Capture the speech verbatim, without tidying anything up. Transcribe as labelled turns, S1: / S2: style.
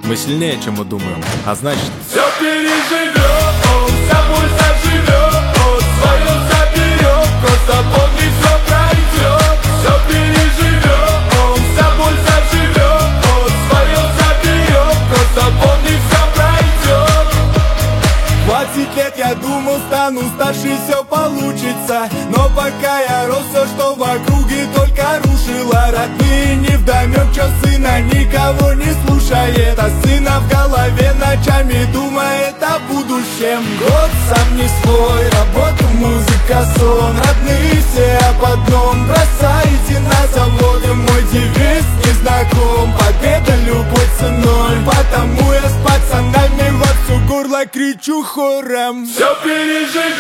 S1: Мы сильнее, чем мы думаем, а значит,
S2: все переживем, вся боль заживет, свое заберем, просто помни, все пройдет. Все переживем, вся боль заживет, свое заберем, просто помни, все пройдет. Двадцать лет я думал, стану старше, все получится, но пока я рос, все, что в округе, только рушило. Родные невдомек, чё сына никого не слушает, а сына в голове ночами думает о будущем. Год сам не свой, работа, музыка, сон. Родные все об одном, бросайте на заводы. Мой девиз не знаком, победа любой ценой, потому я с пацанами во всю горло кричу хором. Все переживем.